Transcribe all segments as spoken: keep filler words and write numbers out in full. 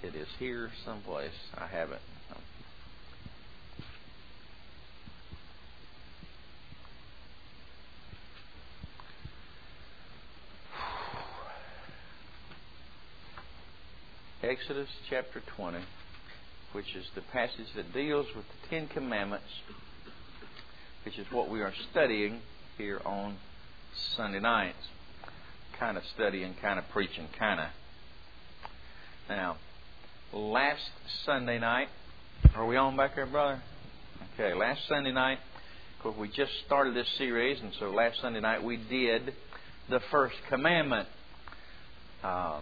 It is here someplace. I have it. Exodus chapter twenty, which is the passage that deals with the Ten Commandments, which is what we are studying here on Sunday nights. Kind of studying, kind of preaching, kind of. Now, last Sunday night, are we on back there, brother? Okay, last Sunday night, of course, we just started this series, and so last Sunday night we did the first commandment, um,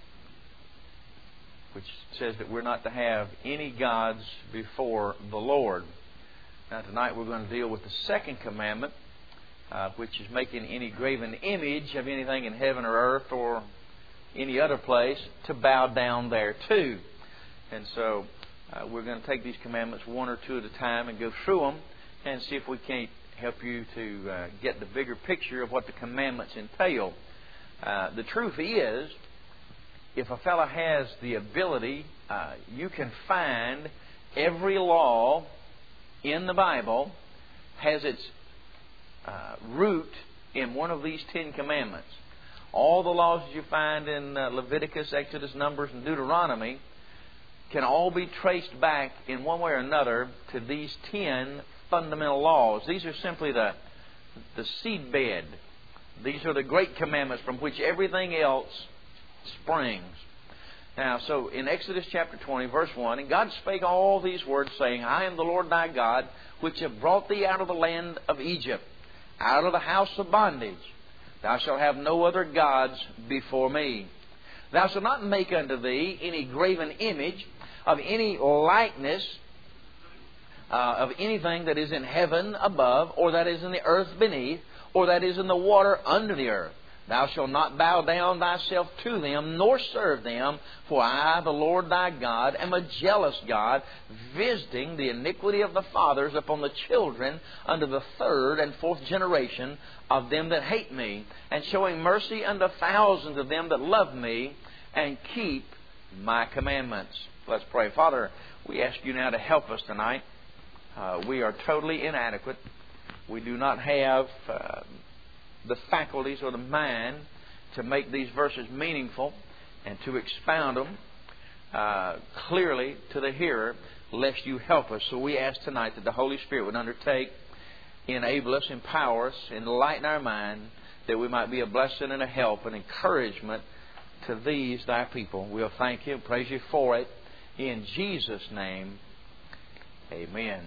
which says that we're not to have any gods before the Lord. Now, tonight we're going to deal with the second commandment, uh, which is making any graven image of anything in heaven or earth or any other place to bow down there to. And so uh, we're going to take these commandments one or two at a time and go through them and see if we can't help you to uh, get the bigger picture of what the commandments entail. Uh, the truth is, if a fellow has the ability, uh, you can find every law in the Bible has its uh, root in one of these Ten Commandments. All the laws that you find in uh, Leviticus, Exodus, Numbers, and Deuteronomy can all be traced back in one way or another to these ten fundamental laws. These are simply the, the seedbed. These are the great commandments from which everything else springs. Now, so in Exodus chapter twenty, verse one, and God spake all these words, saying, I am the Lord thy God, which have brought thee out of the land of Egypt, out of the house of bondage. Thou shalt have no other gods before me. Thou shalt not make unto thee any graven image of any likeness uh, of anything that is in heaven above, or that is in the earth beneath, or that is in the water under the earth. Thou shalt not bow down thyself to them, nor serve them, for I, the Lord thy God, am a jealous God, visiting the iniquity of the fathers upon the children unto the third and fourth generation of them that hate me, and showing mercy unto thousands of them that love me, and keep my commandments. Let's pray. Father, we ask you now to help us tonight. Uh, we are totally inadequate. We do not have Uh, the faculties or the mind to make these verses meaningful and to expound them uh, clearly to the hearer, lest you help us. So we ask tonight that the Holy Spirit would undertake, enable us, empower us, enlighten our mind, that we might be a blessing and a help and encouragement to these thy people. We'll thank you and praise you for it. In Jesus' name, amen.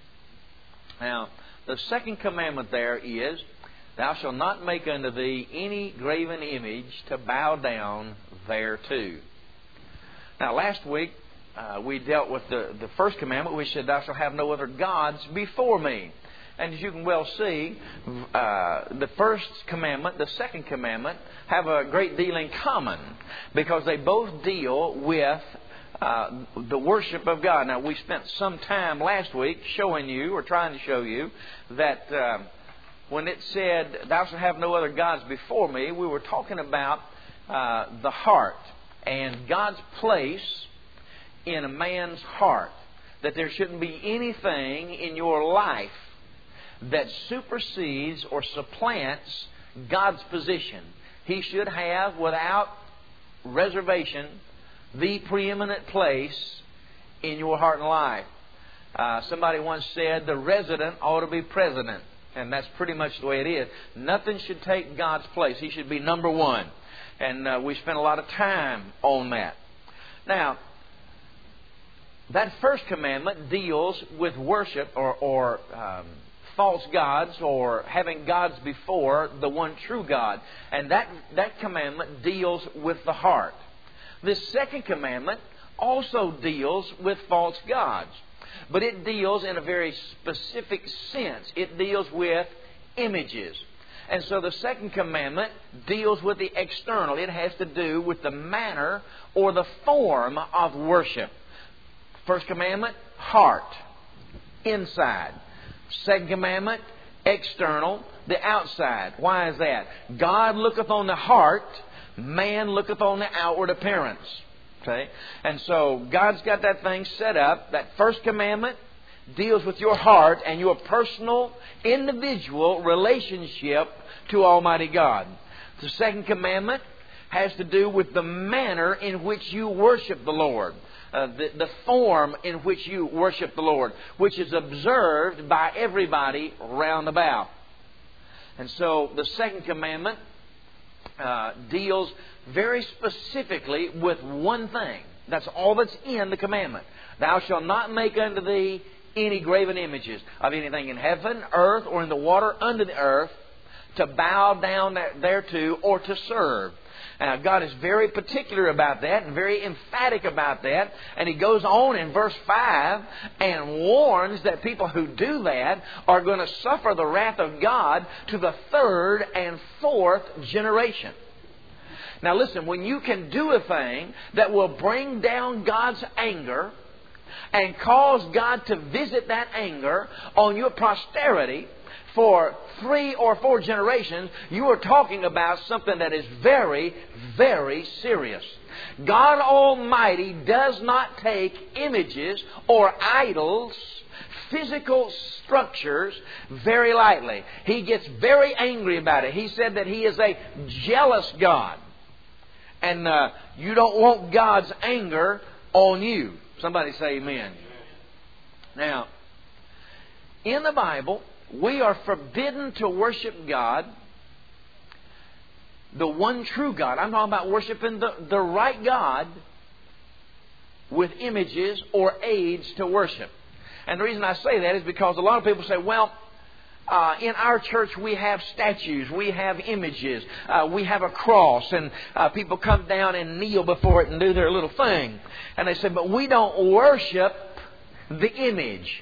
Now, the second commandment there is, Thou shalt not make unto thee any graven image to bow down thereto. Now, last week uh, we dealt with the, the first commandment, which said, Thou shalt have no other gods before me. And as you can well see, uh, the first commandment, the second commandment, have a great deal in common, because they both deal with uh, the worship of God. Now, we spent some time last week showing you, or trying to show you, that Uh, when it said, Thou shalt have no other gods before me, we were talking about uh, the heart and God's place in a man's heart. That there shouldn't be anything in your life that supersedes or supplants God's position. He should have, without reservation, the preeminent place in your heart and life. Uh, somebody once said, the resident ought to be president. And that's pretty much the way it is. Nothing should take God's place. He should be number one. And uh, we spent a lot of time on that. Now, that first commandment deals with worship or, or um, false gods, or having gods before the one true God. And that, that commandment deals with the heart. This second commandment also deals with false gods. But it deals in a very specific sense. It deals with images. And so the second commandment deals with the external. It has to do with the manner or the form of worship. First commandment, heart, inside. Second commandment, external, the outside. Why is that? God looketh on the heart, man looketh on the outward appearance. Okay? And so God's got that thing set up. That first commandment deals with your heart and your personal, individual relationship to Almighty God. The second commandment has to do with the manner in which you worship the Lord. Uh, the, the form in which you worship the Lord, which is observed by everybody round about. And so the second commandment uh, deals very specifically with one thing. That's all that's in the commandment. Thou shalt not make unto thee any graven images of anything in heaven, earth, or in the water under the earth, to bow down thereto or to serve. Now, God is very particular about that and very emphatic about that. And He goes on in verse five and warns that people who do that are going to suffer the wrath of God to the third and fourth generation. Now listen, when you can do a thing that will bring down God's anger and cause God to visit that anger on your posterity for three or four generations, you are talking about something that is very, very serious. God Almighty does not take images or idols, physical structures, very lightly. He gets very angry about it. He said that He is a jealous God. And uh, you don't want God's anger on you. Somebody say amen. Now, in the Bible, we are forbidden to worship God, the one true God. I'm talking about worshiping the, the right God with images or aids to worship. And the reason I say that is because a lot of people say, well, uh, in our church we have statues, we have images, uh, we have a cross, and uh, people come down and kneel before it and do their little thing. And they say, but we don't worship the image.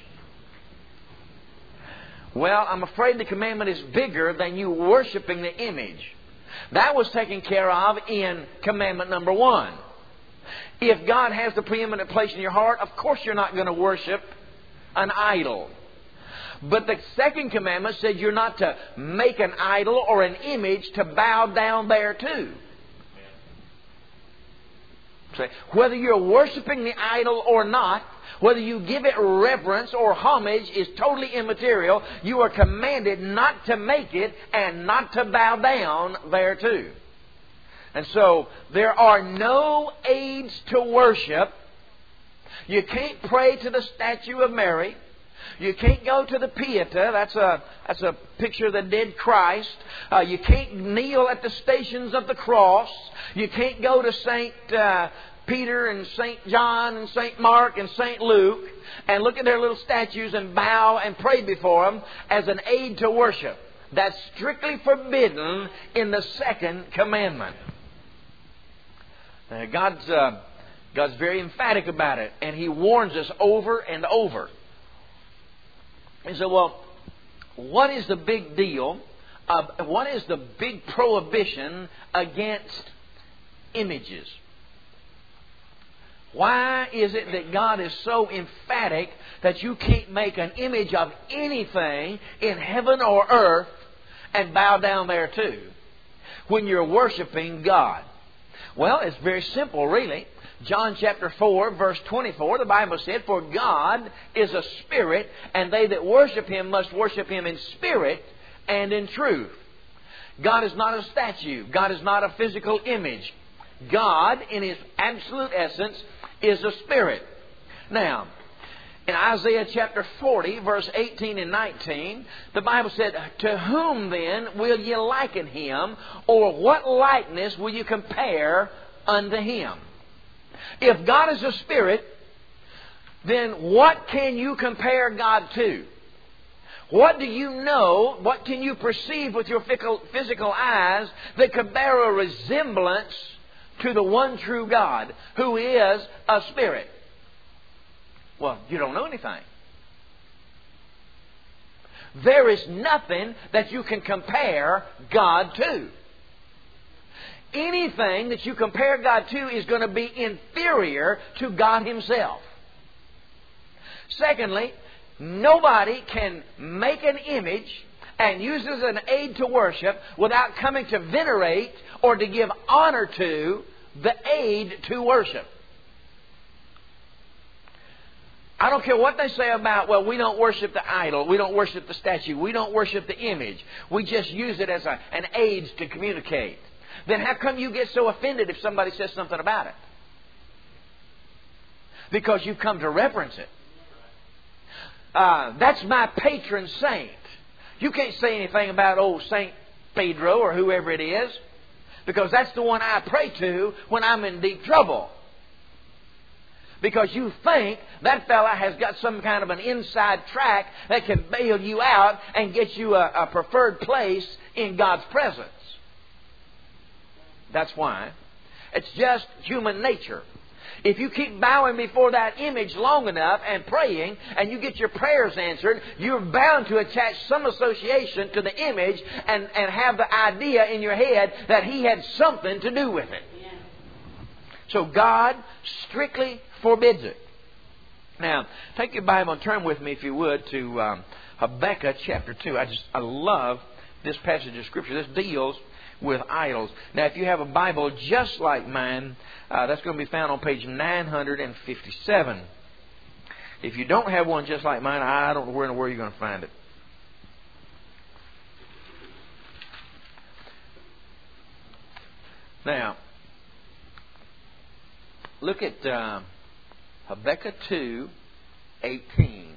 Well, I'm afraid the commandment is bigger than you worshiping the image. That was taken care of in commandment number one. If God has the preeminent place in your heart, of course you're not going to worship an idol. But the second commandment said you're not to make an idol or an image to bow down thereto. Whether you're worshiping the idol or not, whether you give it reverence or homage is totally immaterial. You are commanded not to make it and not to bow down thereto. And so there are no aids to worship. You can't pray to the statue of Mary. You can't go to the Pieta. That's a that's a picture of the dead Christ. Uh, you can't kneel at the stations of the cross. You can't go to Saint uh, Peter and Saint John and Saint Mark and Saint Luke and look at their little statues and bow and pray before them as an aid to worship. That's strictly forbidden in the second commandment. Uh, God's uh, God's very emphatic about it, and He warns us over and over. He said, well, what is the big deal? Uh, what is the big prohibition against images? Why is it that God is so emphatic that you can't make an image of anything in heaven or earth and bow down there too when you're worshiping God? Well, it's very simple, really. John chapter four, verse twenty-four, the Bible said, for God is a spirit, and they that worship Him must worship Him in spirit and in truth. God is not a statue. God is not a physical image. God, in His absolute essence, is a spirit. Now, in Isaiah chapter forty, verse eighteen and nineteen, the Bible said, to whom then will ye liken Him, or what likeness will you compare unto Him? If God is a spirit, then what can you compare God to? What do you know, what can you perceive with your physical eyes that could bear a resemblance to the one true God, who is a spirit? Well, you don't know anything. There is nothing that you can compare God to. Anything that you compare God to is going to be inferior to God Himself. Secondly, nobody can make an image and use it as an aid to worship without coming to venerate or to give honor to the aid to worship. I don't care what they say about, well, we don't worship the idol. We don't worship the statue. We don't worship the image. We just use it as a, an aid to communicate. Then how come you get so offended if somebody says something about it? Because you've come to reverence it. Uh, that's my patron saint. You can't say anything about old Saint Pedro or whoever it is, because that's the one I pray to when I'm in deep trouble. Because you think that fella has got some kind of an inside track that can bail you out and get you a, a preferred place in God's presence. That's why. It's just human nature. If you keep bowing before that image long enough and praying, and you get your prayers answered, you're bound to attach some association to the image and, and have the idea in your head that He had something to do with it. Yeah. So God strictly forbids it. Now, take your Bible and turn with me, if you would, to um, Habakkuk chapter two. I just I love this passage of Scripture. This deals with idols. Now, if you have a Bible just like mine, uh, that's going to be found on page nine fifty-seven. If you don't have one just like mine, I don't know where in the world you're going to find it. Now, look at uh, Habakkuk two eighteen.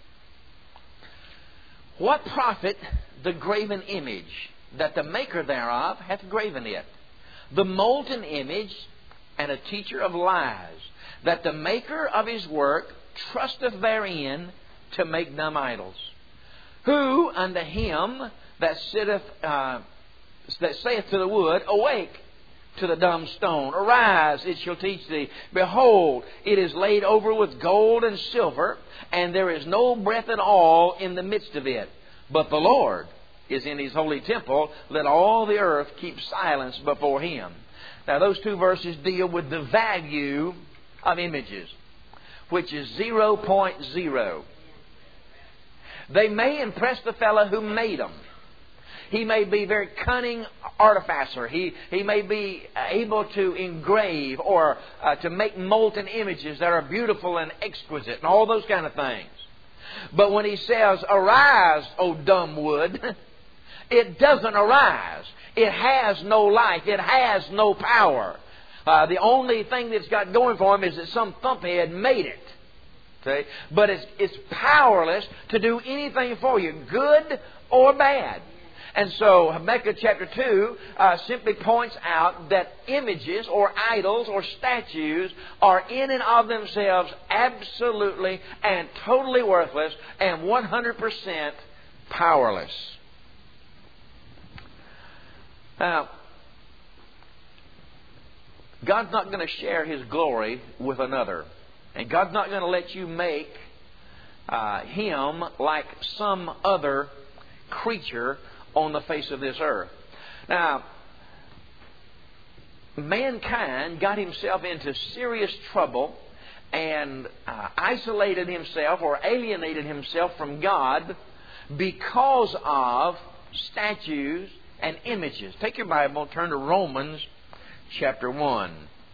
What profit the graven image, that the maker thereof hath graven it, the molten image, and a teacher of lies, that the maker of his work trusteth therein to make dumb idols? Who unto him that sitteth, uh, that saith to the wood, awake, to the dumb stone, arise, it shall teach thee. Behold, it is laid over with gold and silver, and there is no breath at all in the midst of it. But the Lord is in His holy temple. Let all the earth keep silence before Him. Now, those two verses deal with the value of images, which is zero point zero. They may impress the fellow who made them. He may be a very cunning artificer. He, he may be able to engrave or uh, to make molten images that are beautiful and exquisite and all those kind of things. But when he says, arise, O dumb wood, it doesn't arise. It has no life. It has no power. Uh, the only thing that's got going for him is that some thumphead made it. Okay? But it's, it's powerless to do anything for you, good or bad. And so Habakkuk chapter two uh, simply points out that images or idols or statues are in and of themselves absolutely and totally worthless and one hundred percent powerless. Now, God's not going to share His glory with another. And God's not going to let you make uh, Him like some other creature on the face of this earth. Now, mankind got himself into serious trouble and uh, isolated himself or alienated himself from God because of statues and images. Take your Bible, turn to Romans chapter one.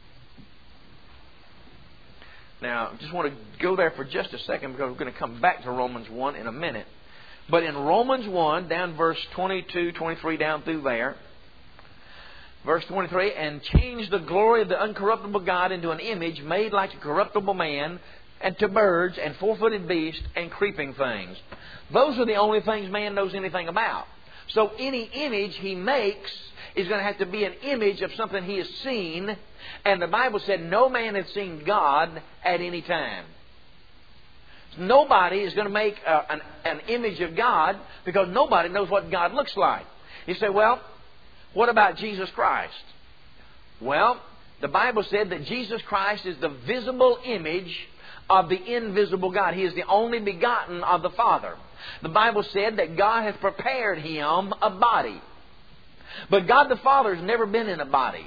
Now, I just want to go there for just a second because we're going to come back to Romans one in a minute. But in Romans one, down verse twenty-two, twenty-three, down through there, verse twenty-three, and change the glory of the uncorruptible God into an image made like a corruptible man, and to birds, and four-footed beasts, and creeping things. Those are the only things man knows anything about. So any image he makes is going to have to be an image of something he has seen. And the Bible said no man had seen God at any time. Nobody is going to make a, an, an image of God because nobody knows what God looks like. You say, well, what about Jesus Christ? Well, the Bible said that Jesus Christ is the visible image of the invisible God. He is the only begotten of the Father. The Bible said that God has prepared Him a body. But God the Father has never been in a body.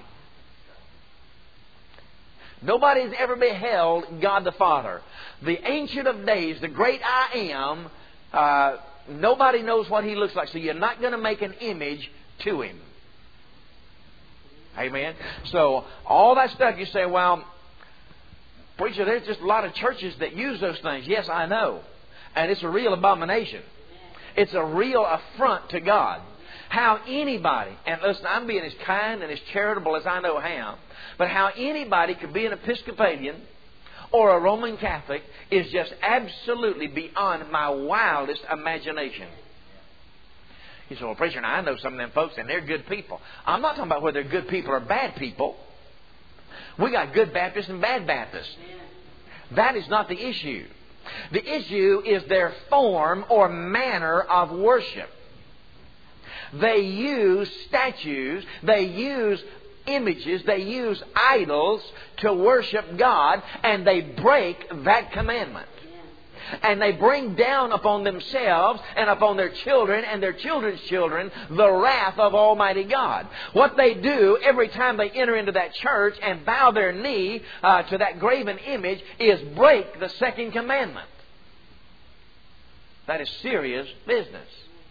Nobody has ever beheld God the Father. The Ancient of Days, the great I Am, uh, nobody knows what He looks like. So you're not going to make an image to Him. Amen? So all that stuff you say, well, Preacher, there's just a lot of churches that use those things. Yes, I know. And it's a real abomination. It's a real affront to God. How anybody, and listen, I'm being as kind and as charitable as I know how, but how anybody could be an Episcopalian or a Roman Catholic is just absolutely beyond my wildest imagination. You say, well, preacher, now I know some of them folks and they're good people. I'm not talking about whether they're good people or bad people. We got good Baptists and bad Baptists. That is not the issue. The issue is their form or manner of worship. They use statues, they use images, they use idols to worship God, and they break that commandment. And they bring down upon themselves and upon their children and their children's children the wrath of Almighty God. What they do every time they enter into that church and bow their knee uh, to that graven image is break the second commandment. That is serious business.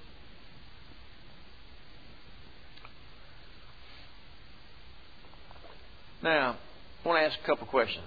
Now, I want to ask a couple questions.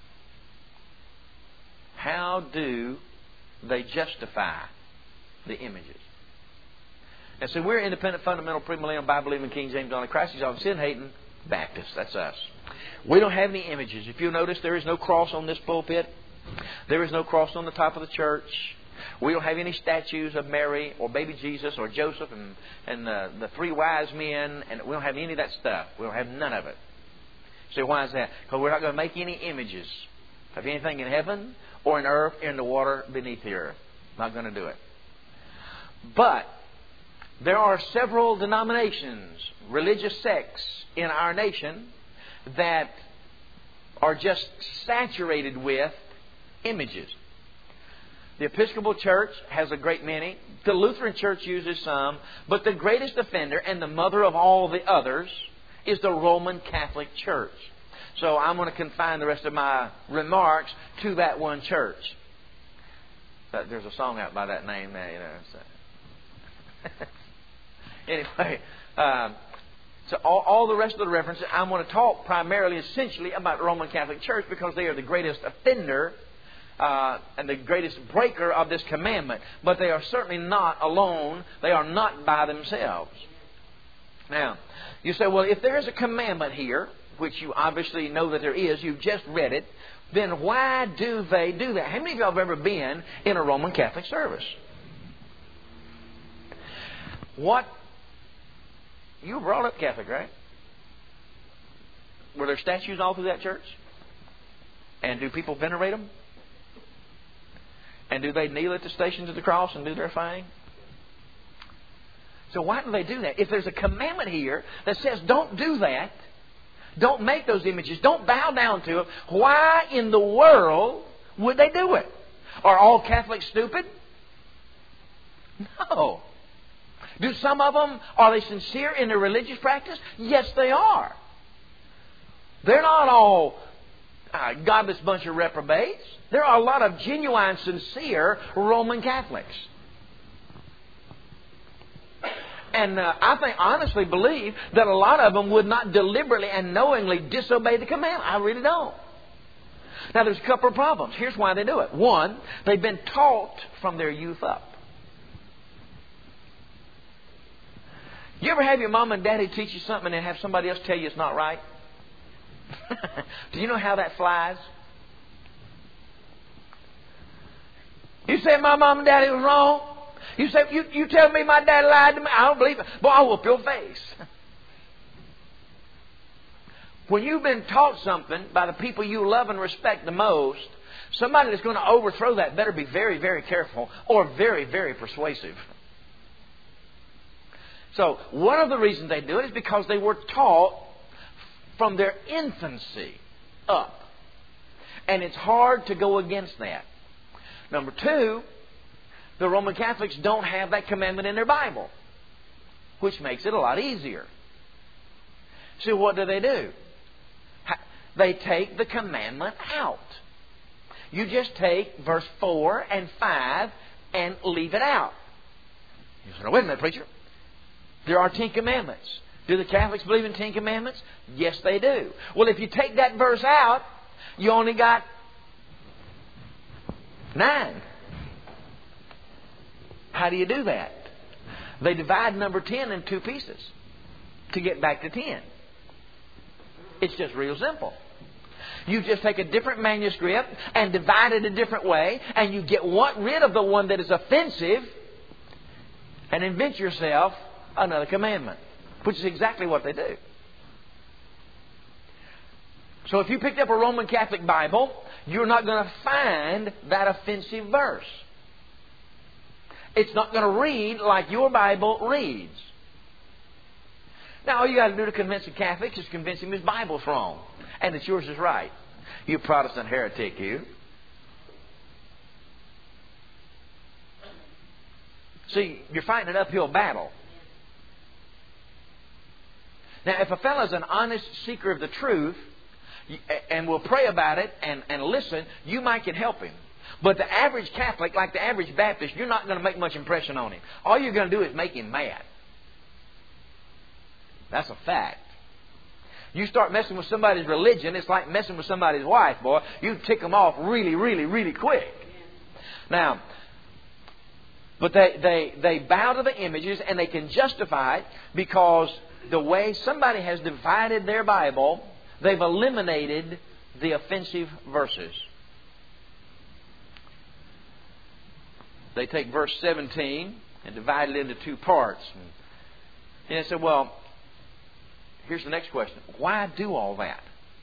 How do they justify the images? And so we're independent, fundamental, premillennial, Bible-believing, King James only, Christ on sin-hating Baptists. That's us. We don't have any images. If you'll notice, there is no cross on this pulpit. There is no cross on the top of the church. We don't have any statues of Mary or baby Jesus or Joseph and, and the, the three wise men. And we don't have any of that stuff. We don't have none of it. So why is that? Because we're not going to make any images of anything in heaven or in earth or in the water beneath the earth. Not going to do it. But there are several denominations, religious sects in our nation that are just saturated with images. The Episcopal Church has a great many. The Lutheran Church uses some. But the greatest offender and the mother of all the others is the Roman Catholic Church. So I'm going to confine the rest of my remarks to that one church. There's a song out by that name there, you know. So. Anyway, um, so all, all the rest of the references, I'm going to talk primarily, essentially, about the Roman Catholic Church because they are the greatest offender uh, and the greatest breaker of this commandment. But they are certainly not alone. They are not by themselves. Now, you say, well, if there is a commandment here, which you obviously know that there is, you've just read it, then why do they do that? How many of y'all have ever been in a Roman Catholic service? What? You were brought up Catholic, right? Were there statues all through that church? And do people venerate them? And do they kneel at the stations of the cross and do their thing? So why do they do that? If there's a commandment here that says don't do that, don't make those images, don't bow down to them, why in the world would they do it? Are all Catholics stupid? No. Do some of them, are they sincere in their religious practice? Yes, they are. They're not all a godless bunch of reprobates. There are a lot of genuine, sincere Roman Catholics. And uh, I think, honestly believe that a lot of them would not deliberately and knowingly disobey the commandment. I really don't. Now, there's a couple of problems. Here's why they do it. One, they've been taught from their youth up. You ever have your mom and daddy teach you something and have somebody else tell you it's not right? Do you know how that flies? You say my mom and daddy was wrong. You say, you, you tell me my dad lied to me. I don't believe it. Boy, I'll whoop your face. When you've been taught something by the people you love and respect the most, somebody that's going to overthrow that better be very, very careful or very, very persuasive. So one of the reasons they do it is because they were taught from their infancy up. And it's hard to go against that. Number two, the Roman Catholics don't have that commandment in their Bible, which makes it a lot easier. So what do they do? They take the commandment out. You just take verse four and five and leave it out. You say, no, wait a minute, preacher. There are Ten Commandments. Do the Catholics believe in Ten Commandments? Yes, they do. Well, if you take that verse out, you only got Nine. How do you do that? They divide number ten in two pieces to get back to ten. It's just real simple. You just take a different manuscript and divide it a different way, and you get one, rid of the one that is offensive and invent yourself another commandment, which is exactly what they do. So if you picked up a Roman Catholic Bible, you're not going to find that offensive verse. It's not going to read like your Bible reads. Now, all you got to do to convince a Catholic is convince him his Bible's wrong and that yours is right. You Protestant heretic, you. See, you're fighting an uphill battle. Now, if a fellow's an honest seeker of the truth and will pray about it and, and listen, you might can help him. But the average Catholic, like the average Baptist, you're not going to make much impression on him. All you're going to do is make him mad. That's a fact. You start messing with somebody's religion, it's like messing with somebody's wife, boy. You tick them off really, really, really quick. Now, but they, they, they bow to the images and they can justify it because the way somebody has divided their Bible, they've eliminated the offensive verses. They take verse seventeen and divide it into two parts. And they said, well, here's the next question. Why do all that?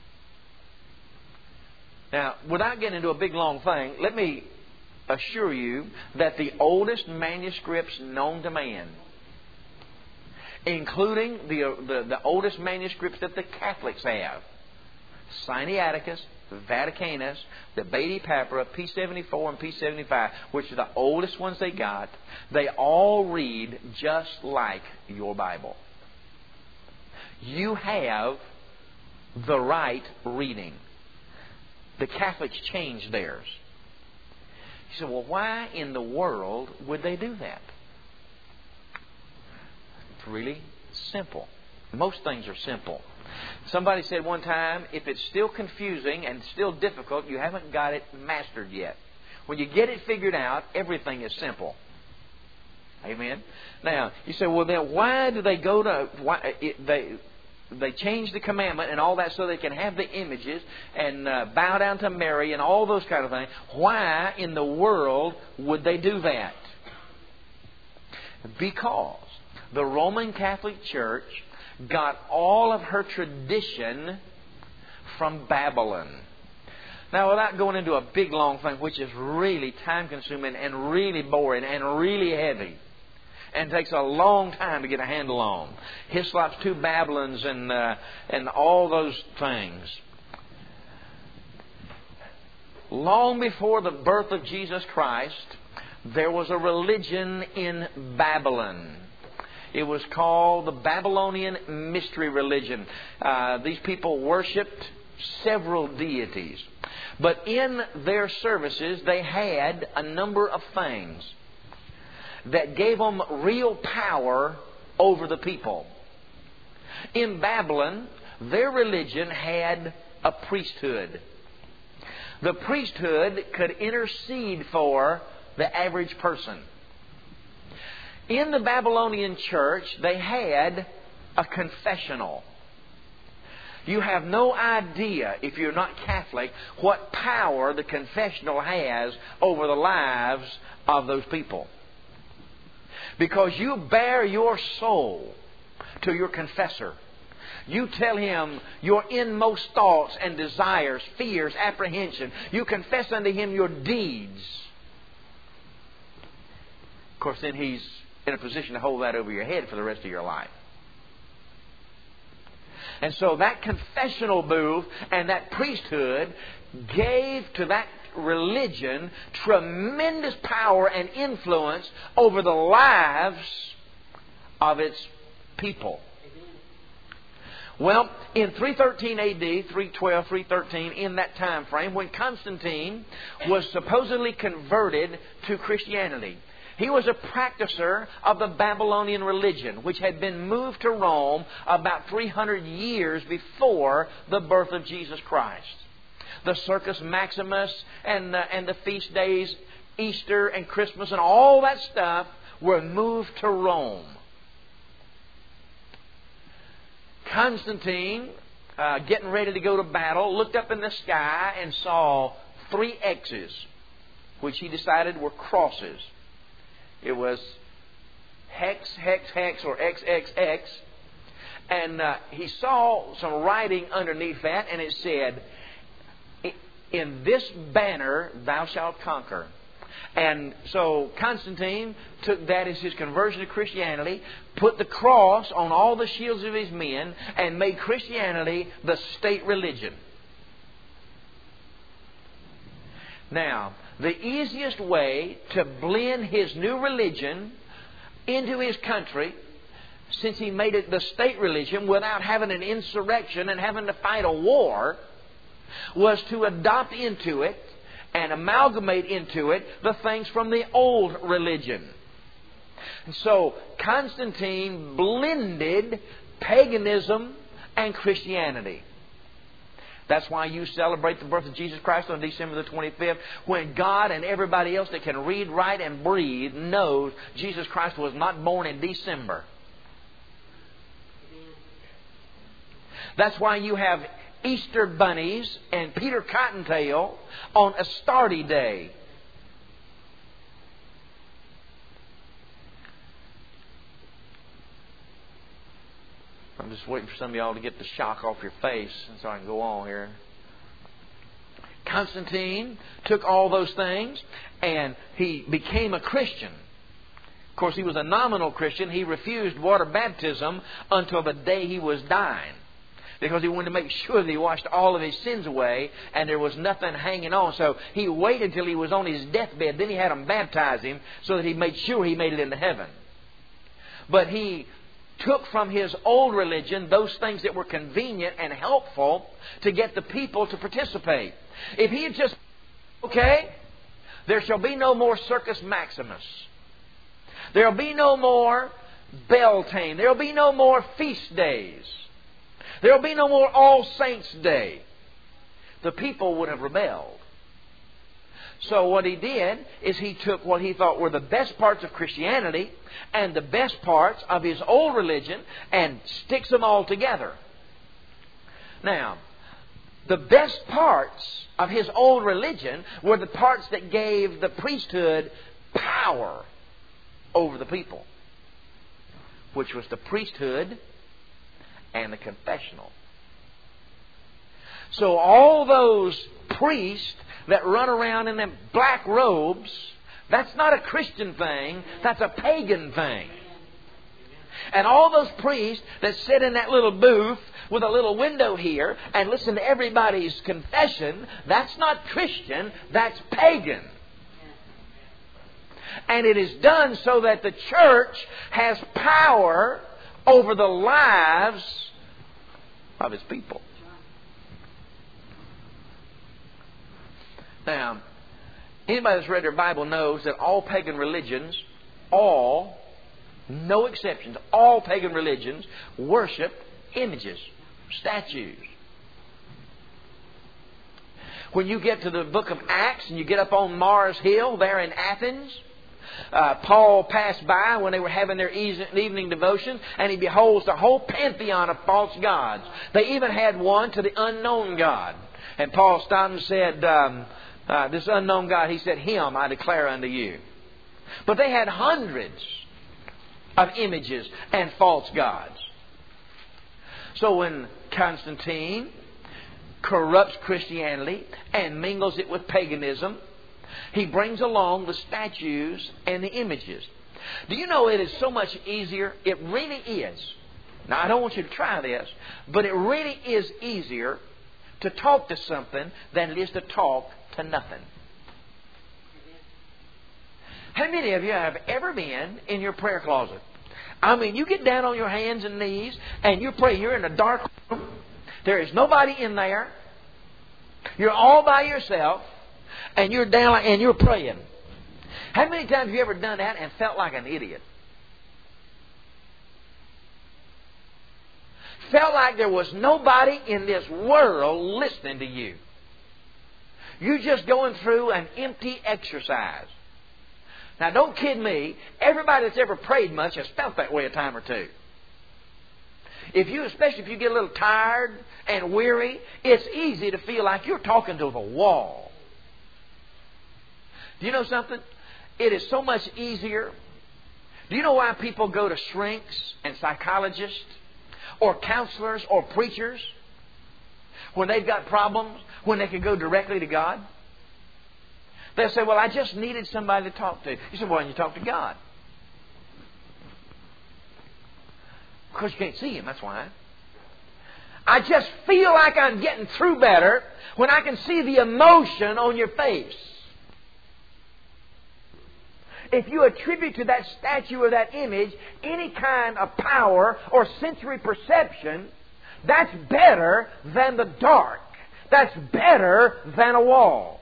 Now, without getting into a big long thing, let me assure you that the oldest manuscripts known to man, including the, the, the oldest manuscripts that the Catholics have, Sinaiticus, Vaticanus, the Beatty Papyri, P seventy-four and P seventy-five, which are the oldest ones they got, they all read just like your Bible. You have the right reading. The Catholics changed theirs. You say, well, why in the world would they do that? It's really simple. Most things are simple. Somebody said one time, if it's still confusing and still difficult, you haven't got it mastered yet. When you get it figured out, everything is simple. Amen? Now, you say, well, then why do they go to... Why, it, they they change the commandment and all that so they can have the images and uh, bow down to Mary and all those kind of things. Why in the world would they do that? Because the Roman Catholic Church got all of her tradition from Babylon. Now, without going into a big long thing, which is really time-consuming and really boring and really heavy, and takes a long time to get a handle on, Hislop's two Babylons and uh, and all those things. Long before the birth of Jesus Christ, there was a religion in Babylon. It was called the Babylonian Mystery Religion. Uh, these people worshipped several deities. But in their services, they had a number of things that gave them real power over the people. In Babylon, their religion had a priesthood. The priesthood could intercede for the average person. In the Babylonian church, they had a confessional. You have no idea, if you're not Catholic, what power the confessional has over the lives of those people. Because you bare your soul to your confessor. You tell him your inmost thoughts and desires, fears, apprehension. You confess unto him your deeds. Of course, then he's in a position to hold that over your head for the rest of your life. And so that confessional booth and that priesthood gave to that religion tremendous power and influence over the lives of its people. Well, in three thirteen A D, three twelve, three thirteen, in that time frame, when Constantine was supposedly converted to Christianity, he was a practicer of the Babylonian religion, which had been moved to Rome about three hundred years before the birth of Jesus Christ. The Circus Maximus and, uh, and the feast days, Easter and Christmas and all that stuff were moved to Rome. Constantine, uh, getting ready to go to battle, looked up in the sky and saw three X's, which he decided were crosses. It was hex, hex, hex, or X X X. And uh, he saw some writing underneath that, and it said, "In this banner thou shalt conquer." And so Constantine took that as his conversion to Christianity, put the cross on all the shields of his men, and made Christianity the state religion. Now, the easiest way to blend his new religion into his country, since he made it the state religion without having an insurrection and having to fight a war, was to adopt into it and amalgamate into it the things from the old religion. And so Constantine blended paganism and Christianity. That's why you celebrate the birth of Jesus Christ on December the twenty-fifth, when God and everybody else that can read, write, and breathe knows Jesus Christ was not born in December. That's why you have Easter bunnies and Peter Cottontail on Astarte Day. I'm just waiting for some of y'all to get the shock off your face so I can go on here. Constantine took all those things and he became a Christian. Of course, he was a nominal Christian. He refused water baptism until the day he was dying, because he wanted to make sure that he washed all of his sins away and there was nothing hanging on. So he waited until he was on his deathbed. Then he had them baptize him so that he made sure he made it into heaven. But he took from his old religion those things that were convenient and helpful to get the people to participate. If he had just, okay, there shall be no more Circus Maximus. There will be no more Beltane. There will be no more feast days. There will be no more All Saints' Day. The people would have rebelled. So what he did is he took what he thought were the best parts of Christianity and the best parts of his old religion and sticks them all together. Now, the best parts of his old religion were the parts that gave the priesthood power over the people, which was the priesthood and the confessional. So all those priests that run around in them black robes, that's not a Christian thing, that's a pagan thing. And all those priests that sit in that little booth with a little window here and listen to everybody's confession, that's not Christian, that's pagan. And it is done so that the church has power over the lives of its people. Now, anybody that's read their Bible knows that all pagan religions, all, no exceptions, all pagan religions worship images, statues. When you get to the book of Acts and you get up on Mars Hill there in Athens, Uh, Paul passed by when they were having their evening devotion, and he beholds the whole pantheon of false gods. They even had one to the unknown God. And Paul stopped and said, um, uh, this unknown God, he said, him I declare unto you. But they had hundreds of images and false gods. So when Constantine corrupts Christianity and mingles it with paganism, he brings along the statues and the images. Do you know it is so much easier? It really is. Now, I don't want you to try this, but it really is easier to talk to something than it is to talk to nothing. How many of you have ever been in your prayer closet? I mean, you get down on your hands and knees and you pray. You're in a dark room. There is nobody in there. You're all by yourself. And you're down and you're praying. How many times have you ever done that and felt like an idiot? Felt like there was nobody in this world listening to you. You're just going through an empty exercise. Now, don't kid me. Everybody that's ever prayed much has felt that way a time or two. If you, especially if you get a little tired and weary, it's easy to feel like you're talking to the wall. Do you know something? It is so much easier. Do you know why people go to shrinks and psychologists or counselors or preachers when they've got problems, when they can go directly to God? They'll say, well, I just needed somebody to talk to. You say, well, why don't you talk to God? Because you can't see Him, that's why. I just feel like I'm getting through better when I can see the emotion on your face. If you attribute to that statue or that image any kind of power or sensory perception, that's better than the dark. That's better than a wall.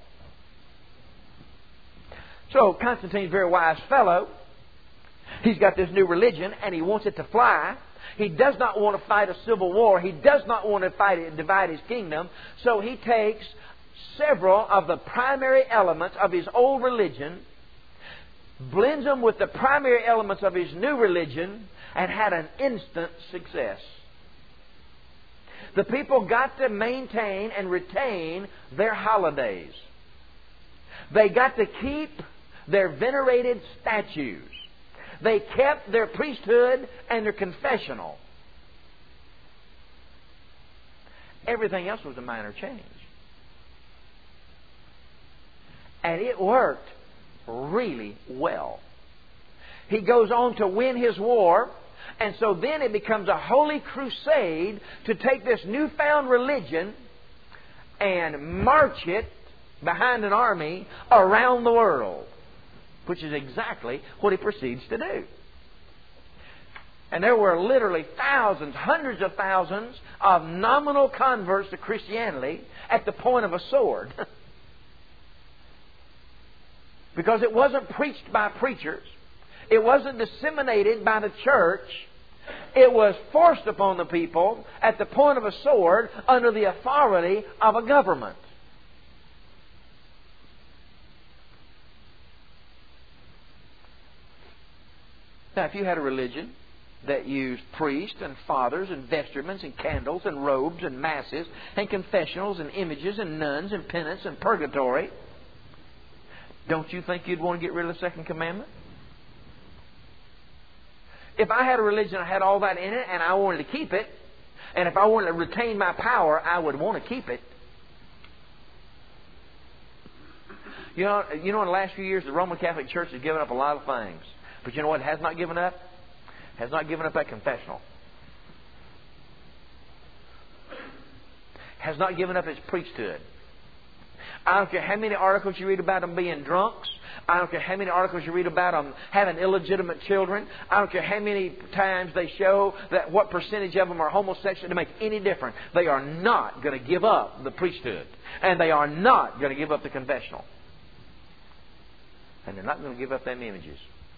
So Constantine's a very wise fellow. He's got this new religion and he wants it to fly. He does not want to fight a civil war. He does not want to fight it, divide his kingdom. So he takes several of the primary elements of his old religion, blends them with the primary elements of his new religion, and had an instant success. The people got to maintain and retain their holidays. They got to keep their venerated statues. They kept their priesthood and their confessional. Everything else was a minor change. And it worked really well. He goes on to win his war, and so then it becomes a holy crusade to take this newfound religion and march it behind an army around the world, which is exactly what he proceeds to do. And there were literally thousands, hundreds of thousands of nominal converts to Christianity at the point of a sword. Because it wasn't preached by preachers. It wasn't disseminated by the church. It was forced upon the people at the point of a sword under the authority of a government. Now, if you had a religion that used priests and fathers and vestments and candles and robes and masses and confessionals and images and nuns and penance and purgatory, don't you think you'd want to get rid of the second commandment? If I had a religion that had all that in it and I wanted to keep it, and if I wanted to retain my power, I would want to keep it. You know, you know, in the last few years, the Roman Catholic Church has given up a lot of things. But you know what it has not given up? Has not given up that confessional. Has not given up its priesthood. I don't care how many articles you read about them being drunks. I don't care how many articles you read about them having illegitimate children. I don't care how many times they show that what percentage of them are homosexual. To make any difference, they are not going to give up the priesthood. And they are not going to give up the confessional. And they're not going to give up them images.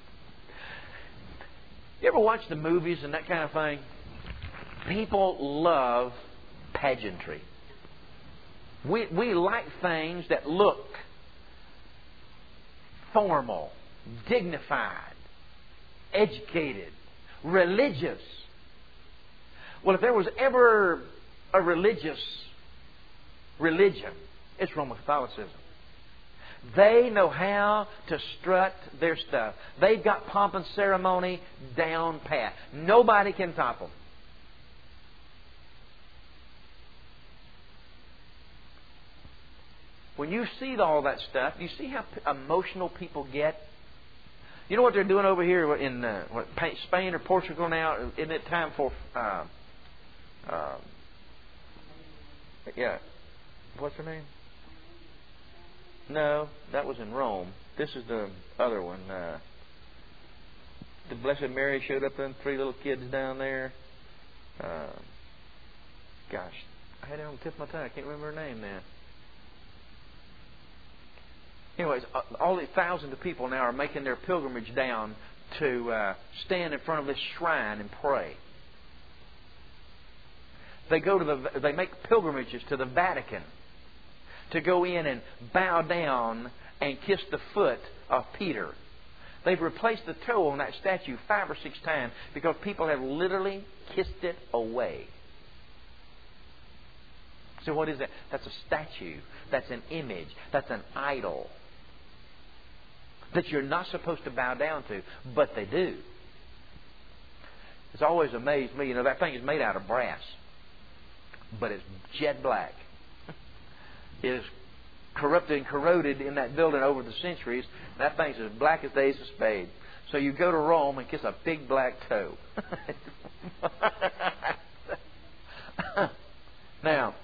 You ever watch the movies and that kind of thing? People love pageantry. We, we like things that look formal, dignified, educated, religious. Well, if there was ever a religious religion, it's Roman Catholicism. They know how to strut their stuff. They've got pomp and ceremony down pat. Nobody can top them. When you see all that stuff, you see how emotional people get. You know what they're doing over here in uh, what, Spain or Portugal now? Isn't it time for... Uh, uh, yeah. What's her name? No, that was in Rome. This is the other one. Uh, the Blessed Mary showed up and three little kids down there. Uh, gosh, I had it on the tip of my tongue. I can't remember her name now. Anyways, all these thousands of people now are making their pilgrimage down to uh, stand in front of this shrine and pray. They go to the. They make pilgrimages to the Vatican to go in and bow down and kiss the foot of Peter. They've replaced the toe on that statue five or six times because people have literally kissed it away. So what is that? That's a statue. That's an image. That's an idol that you're not supposed to bow down to, but they do. It's always amazed me. You know, that thing is made out of brass, but it's jet black. It is corrupted and corroded in that building over the centuries. That thing's as black as the ace of spades. So you go to Rome and kiss a big black toe. Now,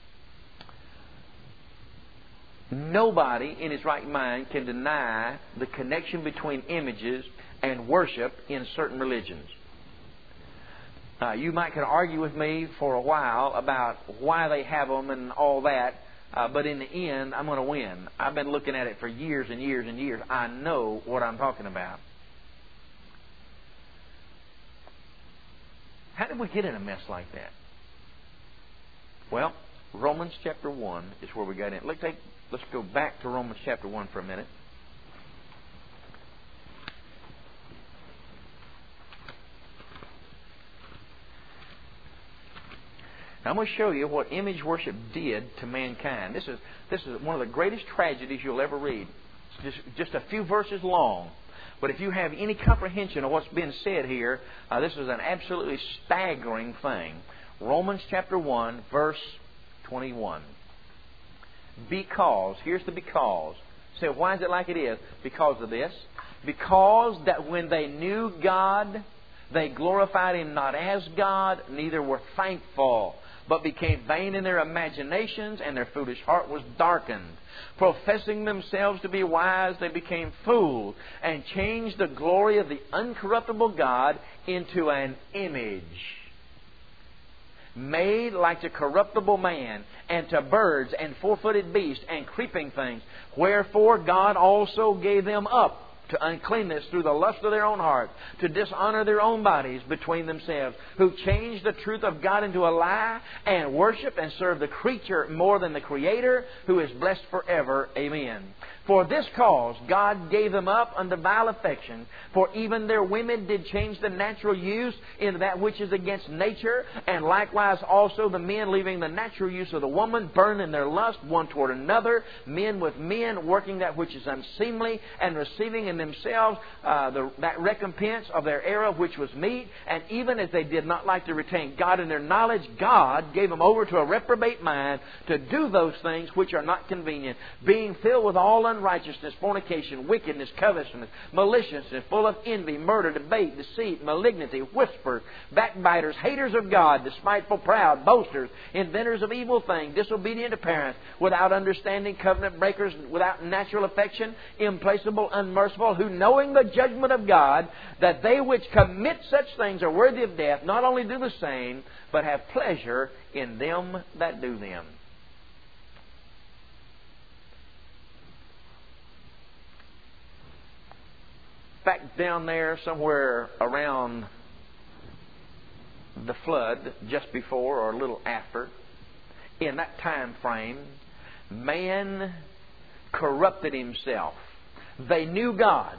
nobody in his right mind can deny the connection between images and worship in certain religions. Uh, you might can argue with me for a while about why they have them and all that, uh, but in the end, I'm going to win. I've been looking at it for years and years and years. I know what I'm talking about. How did we get in a mess like that? Well, Romans chapter one is where we got in. Let's take, let's go back to Romans chapter one for a minute. Now, I'm going to show you what image worship did to mankind. This is this is one of the greatest tragedies you'll ever read. It's just, just a few verses long. But if you have any comprehension of what's been said here, uh, this is an absolutely staggering thing. Romans chapter one, verse twenty-one. Because, here's the because. So why is it like it is? Because of this. Because that when they knew God, they glorified Him not as God, neither were thankful, but became vain in their imaginations, and their foolish heart was darkened. Professing themselves to be wise, they became fools, and changed the glory of the uncorruptible God into an image made like to corruptible man, and to birds, and four-footed beasts, and creeping things. Wherefore God also gave them up to uncleanness through the lust of their own heart, to dishonor their own bodies between themselves, who changed the truth of God into a lie, and worship and serve the creature more than the Creator, who is blessed forever. Amen. For this cause God gave them up unto vile affection, for even their women did change the natural use into that which is against nature, and likewise also the men, leaving the natural use of the woman, burned in their lust one toward another, men with men, working that which is unseemly, and receiving in themselves uh, the, that recompense of their error which was meet. And even as they did not like to retain God in their knowledge, God gave them over to a reprobate mind to do those things which are not convenient, being filled with all unrighteousness, fornication, wickedness, covetousness, maliciousness, full of envy, murder, debate, deceit, malignity, whispers, backbiters, haters of God, despiteful, proud, boasters, inventors of evil things, disobedient to parents, without understanding, covenant breakers, without natural affection, implacable, unmerciful, who knowing the judgment of God, that they which commit such things are worthy of death, not only do the same, but have pleasure in them that do them. Back down there somewhere around the flood, just before or a little after, in that time frame, man corrupted himself. They knew God.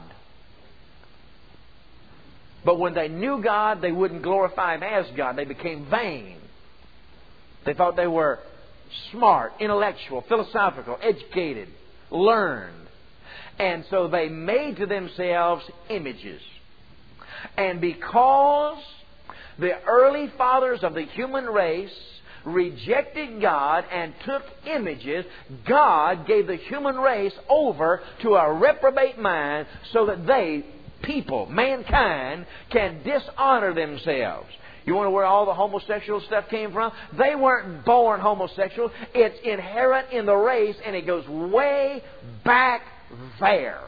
But when they knew God, they wouldn't glorify Him as God. They became vain. They thought they were smart, intellectual, philosophical, educated, learned. And so they made to themselves images. And because the early fathers of the human race rejected God and took images, God gave the human race over to a reprobate mind so that they, people, mankind, can dishonor themselves. You wonder where all the homosexual stuff came from? They weren't born homosexual. It's inherent in the race, and it goes way back there.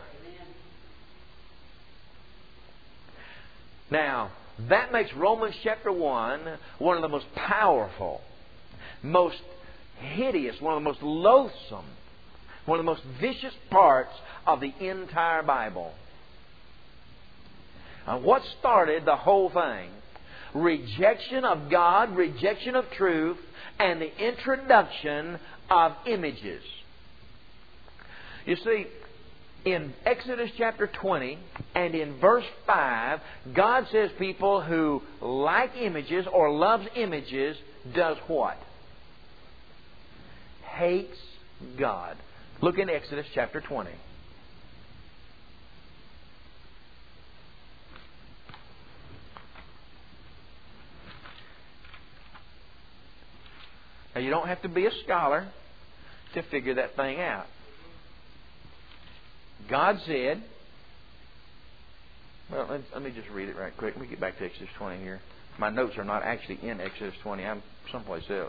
Now, that makes Romans chapter one one of the most powerful, most hideous, one of the most loathsome, one of the most vicious parts of the entire Bible. Now, what started the whole thing? Rejection of God, rejection of truth, and the introduction of images. You see, in Exodus chapter twenty and in verse five, God says people who like images or loves images does what? Hates God. Look in Exodus chapter twenty. Now, you don't have to be a scholar to figure that thing out. God said, well, let, let me just read it right quick. Let me get back to Exodus twenty here. My notes are not actually in Exodus twenty. I'm someplace else.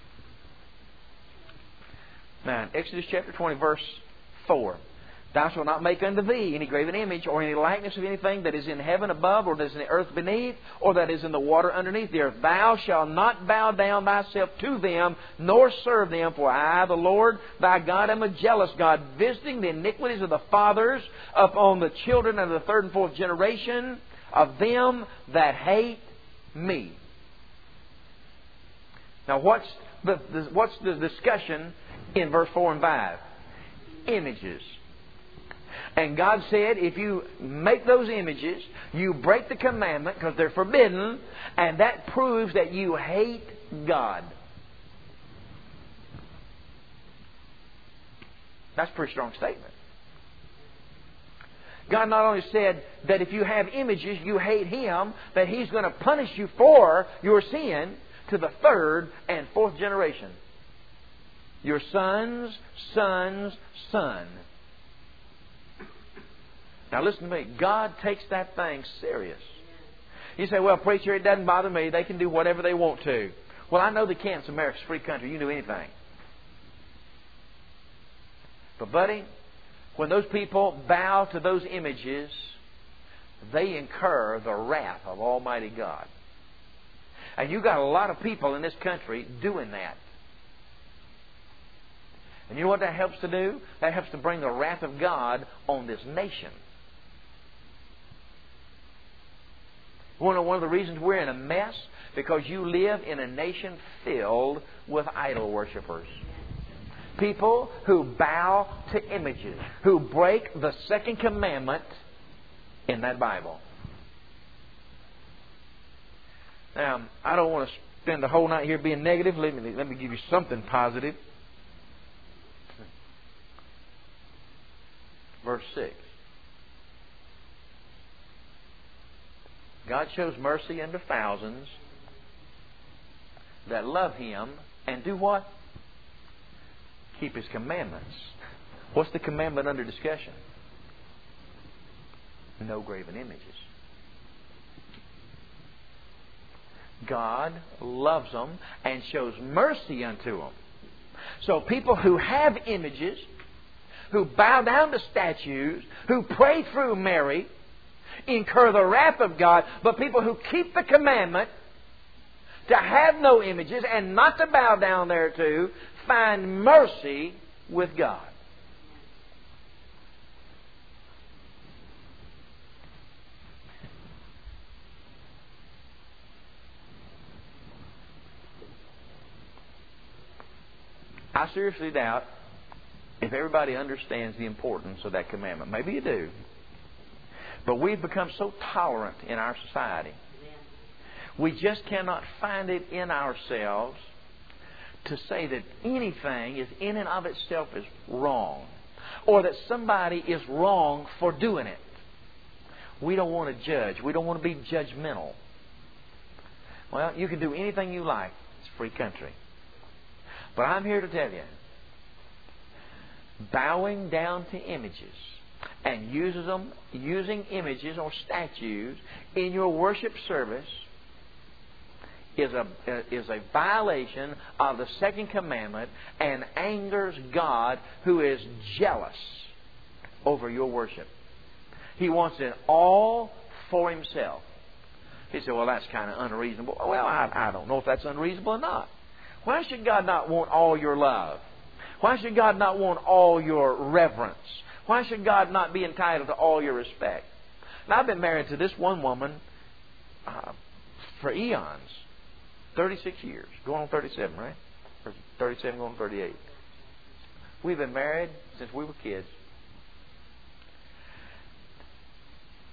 Now, in Exodus chapter twenty, verse four. Thou shalt not make unto thee any graven image or any likeness of anything that is in heaven above, or that is in the earth beneath, or that is in the water underneath the earth. Thou shalt not bow down thyself to them, nor serve them, for I, the Lord thy God, am a jealous God, visiting the iniquities of the fathers upon the children of the third and fourth generation of them that hate me. Now, what's the, the what's the discussion in verse four and five? Images. And God said, if you make those images, you break the commandment because they're forbidden, and that proves that you hate God. That's a pretty strong statement. God not only said that if you have images, you hate Him, that He's going to punish you for your sin to the third and fourth generation. Your sons, sons, son. Now listen to me. God takes that thing serious. You say, well, preacher, it doesn't bother me. They can do whatever they want to. Well, I know they can. It's America's free country. You can do anything. But, buddy, when those people bow to those images, they incur the wrath of Almighty God. And you've got a lot of people in this country doing that. And you know what that helps to do? That helps to bring the wrath of God on this nation. One of, one of the reasons we're in a mess, because you live in a nation filled with idol worshippers. People who bow to images, who break the second commandment in that Bible. Now, I don't want to spend the whole night here being negative. Let me, let me give you something positive. Verse six. God shows mercy unto thousands that love Him and do what? Keep His commandments. What's the commandment under discussion? No graven images. God loves them and shows mercy unto them. So people who have images, who bow down to statues, who pray through Mary, incur the wrath of God. But people who keep the commandment to have no images and not to bow down thereto find mercy with God. I seriously doubt if everybody understands the importance of that commandment. Maybe you do. But we've become so tolerant in our society. We just cannot find it in ourselves to say that anything is in and of itself is wrong, or that somebody is wrong for doing it. We don't want to judge. We don't want to be judgmental. Well, you can do anything you like. It's a free country. But I'm here to tell you, bowing down to images and uses them, using images or statues in your worship service is a is a violation of the second commandment and angers God, who is jealous over your worship. He wants it all for Himself. He said, well, that's kind of unreasonable. Well, I, I don't know if that's unreasonable or not. Why should God not want all your love? Why should God not want all your reverence? Why should God not be entitled to all your respect? Now, I've been married to this one woman uh, for eons. thirty-six years. Going on thirty-seven, right? Or thirty-seven going on thirty-eight. We've been married since we were kids.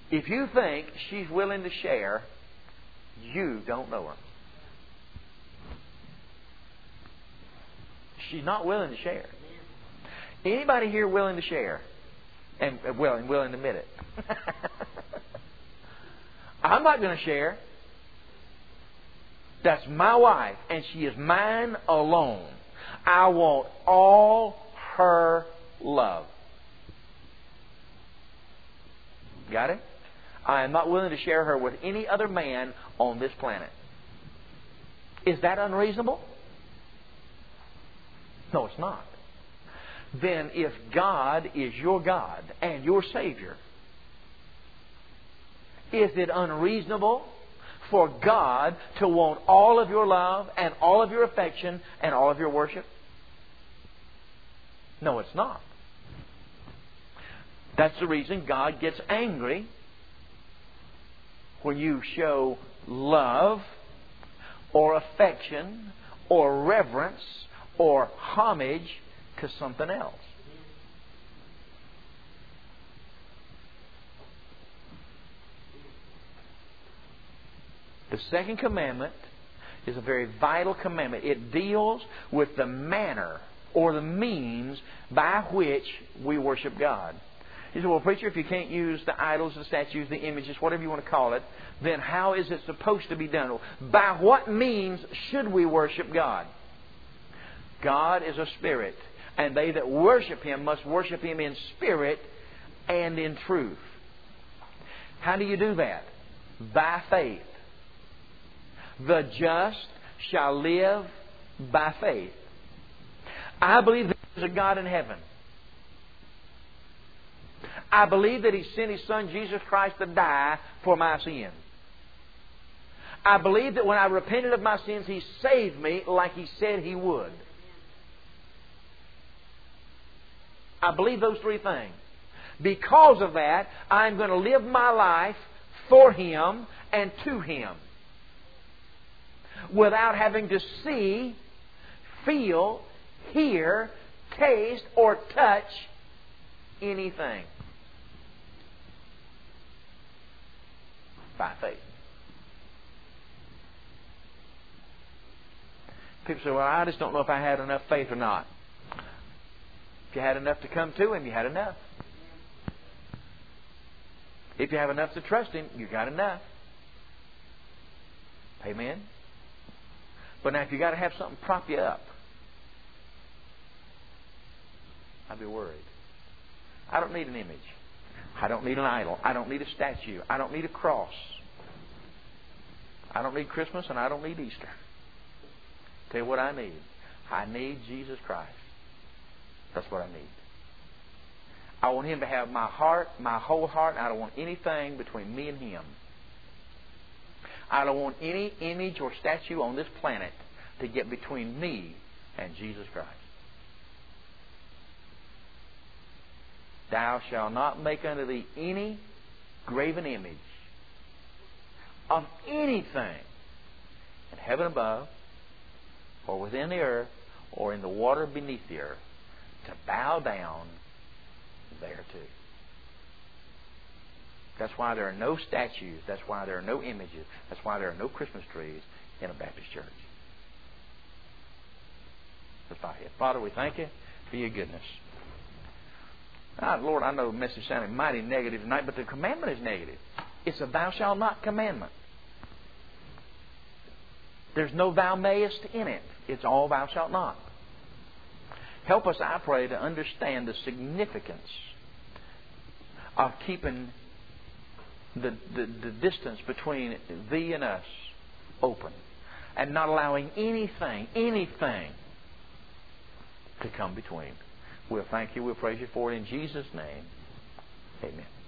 If you think she's willing to share, you don't know her. She's not willing to share. Anybody here willing to share? And willing, willing to admit it. I'm not going to share. That's my wife, and she is mine alone. I want all her love. Got it? I am not willing to share her with any other man on this planet. Is that unreasonable? No, it's not. Then if God is your God and your Savior, is it unreasonable for God to want all of your love and all of your affection and all of your worship? No, it's not. That's the reason God gets angry when you show love or affection or reverence or homage to something else. The second commandment is a very vital commandment. It deals with the manner or the means by which we worship God. You say, well, preacher, if you can't use the idols, the statues, the images, whatever you want to call it, then how is it supposed to be done? By what means should we worship God? God is a spirit, and they that worship Him must worship Him in spirit and in truth. How do you do that? By faith. The just shall live by faith. I believe there is a God in heaven. I believe that He sent His Son Jesus Christ to die for my sins. I believe that when I repented of my sins, He saved me like He said He would. I believe those three things. Because of that, I'm going to live my life for Him and to Him, without having to see, feel, hear, taste, or touch anything. By faith. People say, well, I just don't know if I had enough faith or not. If you had enough to come to Him, you had enough. If you have enough to trust Him, you got enough. Amen? But now if you got to have something prop you up, I'd be worried. I don't need an image. I don't need an idol. I don't need a statue. I don't need a cross. I don't need Christmas, and I don't need Easter. Tell you what I need. I need Jesus Christ. That's what I need. I want Him to have my heart, my whole heart. I don't want anything between me and Him. I don't want any image or statue on this planet to get between me and Jesus Christ. Thou shalt not make unto thee any graven image of anything in heaven above, or within the earth, or in the water beneath the earth, to bow down thereto. That's why there are no statues. That's why there are no images. That's why there are no Christmas trees in a Baptist church. Let's bow here. Father, we thank You for Your goodness. Ah, Lord, I know the message sounded mighty negative tonight, but the commandment is negative. It's a thou shalt not commandment. There's no thou mayest in it. It's all thou shalt not. Help us, I pray, to understand the significance of keeping the, the, the distance between Thee and us open, and not allowing anything, anything to come between. We'll thank You. We'll praise You for it in Jesus' name. Amen.